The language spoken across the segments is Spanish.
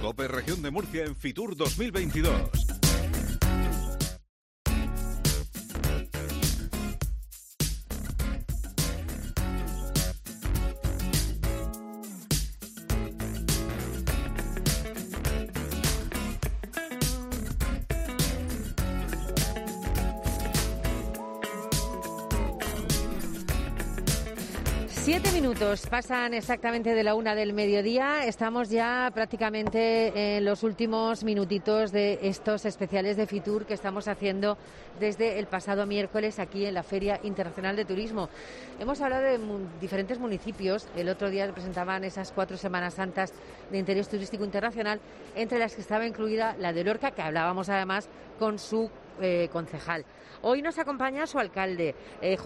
COPE Región de Murcia en Fitur 2022. Pasan exactamente de la 1 del mediodía. Estamos ya prácticamente en los últimos minutitos de estos especiales de Fitur que estamos haciendo desde el pasado miércoles aquí en la Feria Internacional de Turismo. Hemos hablado de diferentes municipios. El otro día presentaban esas 4 Semanas Santas de interés turístico internacional, entre las que estaba incluida la de Lorca, que hablábamos además con su concejal. Hoy nos acompaña su alcalde,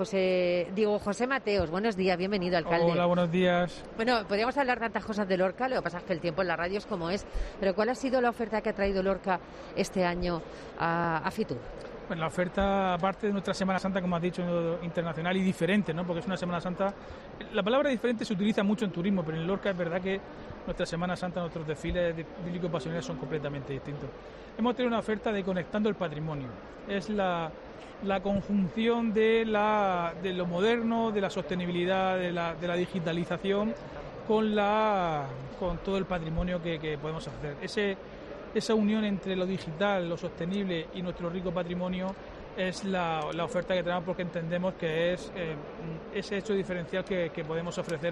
José Mateos. Buenos días, bienvenido, alcalde. Hola, buenos días. Bueno, podríamos hablar tantas cosas de Lorca, lo que pasa es que el tiempo en la radio es como es, pero ¿cuál ha sido la oferta que ha traído Lorca este año a Fitur? Pues la oferta, aparte de nuestra Semana Santa, como has dicho, internacional y diferente, ¿no? Porque es una Semana Santa. La palabra diferente se utiliza mucho en turismo, pero en Lorca es verdad que nuestra Semana Santa, nuestros desfiles bíblico-pasionales son completamente distintos. Hemos tenido una oferta de Conectando el Patrimonio. Es la conjunción de lo moderno, de la sostenibilidad, de la digitalización con todo el patrimonio que podemos hacer. Esa unión entre lo digital, lo sostenible y nuestro rico patrimonio es la oferta que tenemos, porque entendemos que es ese hecho diferencial que podemos ofrecer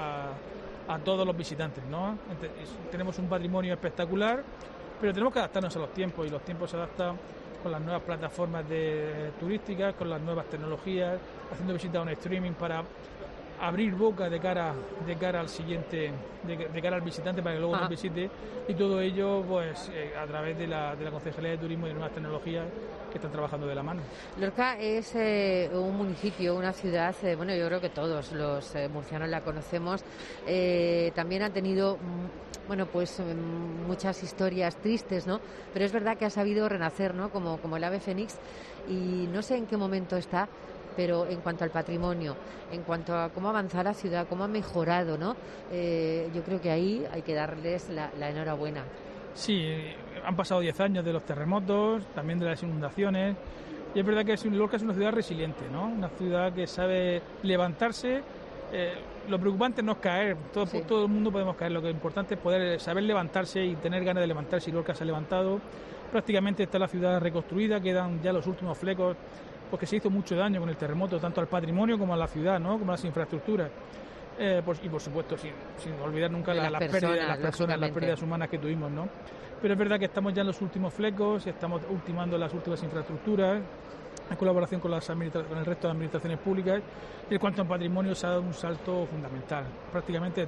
a todos los visitantes, ¿no? Tenemos un patrimonio espectacular, pero tenemos que adaptarnos a los tiempos, y los tiempos se adaptan con las nuevas plataformas turísticas, con las nuevas tecnologías, haciendo visitas en streaming para abrir boca de cara al siguiente, de cara al visitante, para que luego nos visite, y todo ello pues a través de la Concejalía de Turismo y de nuevas tecnologías que están trabajando de la mano. Lorca es un municipio, una ciudad, bueno, yo creo que todos los murcianos la conocemos. También han tenido pues muchas historias tristes, ¿no? Pero es verdad que ha sabido renacer, ¿no? Como el ave fénix, y no sé en qué momento está, pero en cuanto al patrimonio, en cuanto a cómo avanza la ciudad, cómo ha mejorado, ¿no? Yo creo que ahí hay que darles la enhorabuena. Sí, han pasado 10 años de los terremotos, también de las inundaciones, y es verdad que Lorca es una ciudad resiliente, ¿no? Una ciudad que sabe levantarse. Lo preocupante no es caer, todo el mundo podemos caer, lo que es importante es poder saber levantarse y tener ganas de levantarse, y Lorca se ha levantado. Prácticamente está la ciudad reconstruida, quedan ya los últimos flecos, porque se hizo mucho daño con el terremoto, tanto al patrimonio como a la ciudad, ¿no? Como a las infraestructuras. Y por supuesto, sin olvidar nunca las pérdidas humanas que tuvimos, ¿no? Pero es verdad que estamos ya en los últimos flecos, estamos ultimando las últimas infraestructuras, en colaboración con el resto de administraciones públicas, y en cuanto al patrimonio se ha dado un salto fundamental. Prácticamente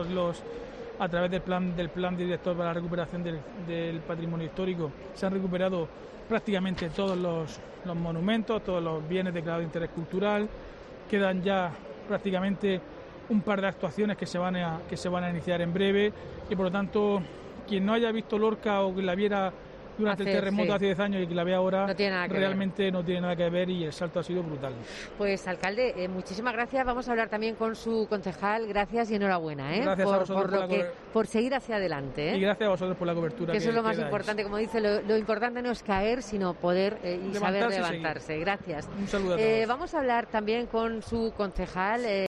a través del plan director para la recuperación del patrimonio histórico, se han recuperado prácticamente todos los monumentos, todos los bienes declarados de interés cultural. Quedan ya prácticamente un par de actuaciones que se van a iniciar en breve, y por lo tanto quien no haya visto Lorca o que la viera durante el terremoto hace 10 años y que la ve ahora, no tiene nada que ver, y el salto ha sido brutal. Pues, alcalde, muchísimas gracias. Vamos a hablar también con su concejal. Gracias y enhorabuena, gracias a vosotros por seguir hacia adelante, Y gracias a vosotros por la cobertura. Que eso es lo más importante, como dice, lo importante no es caer, sino poder y saber levantarse. Gracias. Un saludo a todos. Vamos a hablar también con su concejal.